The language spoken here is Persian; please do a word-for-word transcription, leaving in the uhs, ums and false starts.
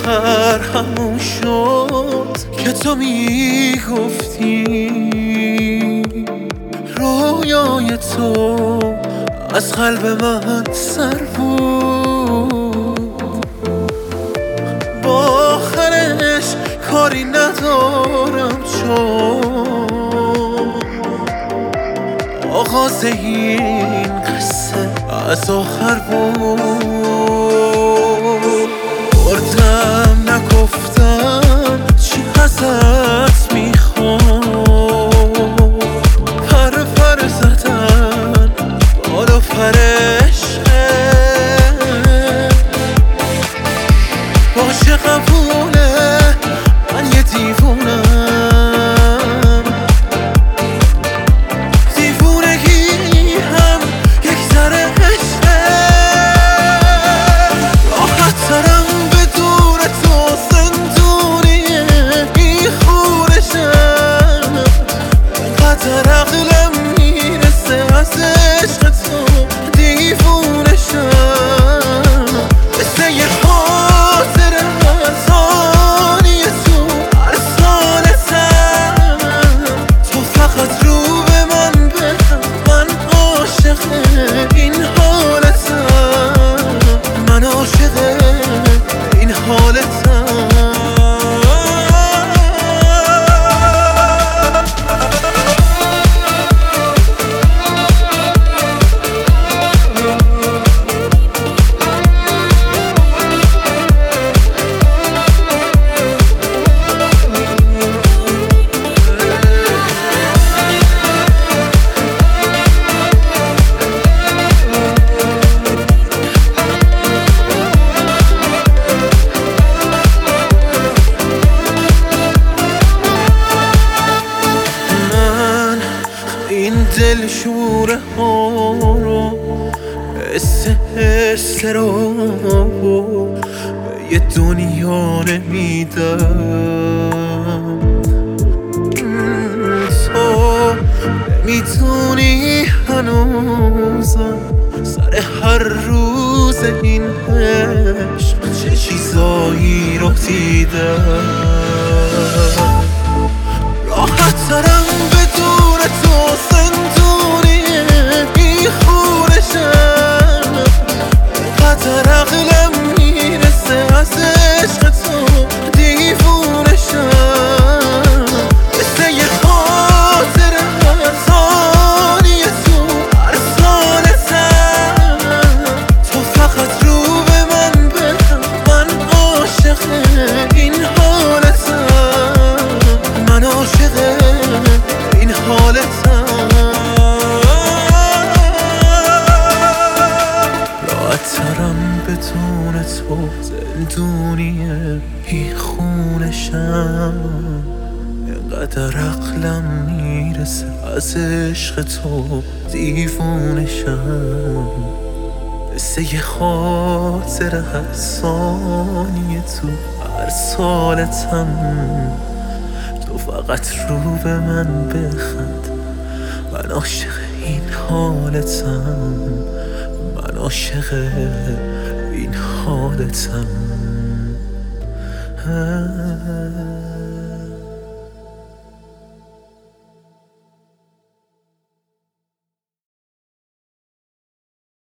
آخر همون شد که تو میگفتی رویای تو از قلب من سر بود. با آخرش کاری ندارم چون آغاز این قصه از آخر بود. بردم نگفتم چی ازت میخوام، پر پر زدن بالا فرشته باشه قبوله، من یه دیوونم، دیوونگی هم یک ذره عشقه. راحت ترم بدون تو زندونیه این خونشم، اینقدر عقلم میرسه از عشق تو دیوونشم. مثل یه خاطر از آنی تو هر سالتم، تو فقط رو به من بخم، من عاشق این حالتم، من عاشق این حالتم. این دل شوره ها رو حس حس رو به یه دنیا نمیدم. تو نمیدونی هنوزم سر هر روز این عشق چه چیزایی رو دیدم. راحت ترم بدون تو زندونیه این خونشم، اینقدر عقلم میرسه از عشق تو دیوونشم. مثل یه خاطر از آنی تو هر سالتم، تو فقط رو به من بخم، من عاشق این حالتم، من عاشق این حالتم. راحت ترم بدون تو زندونیه این خونشم، اینقدر عقلم میرسه از عشق تو دیوونشم. مثل یه خاطر هر ثانیه تو هر سالتم، تو فقط رو به من بخند، من عاشق این حالتم، من عاشق این حالتم.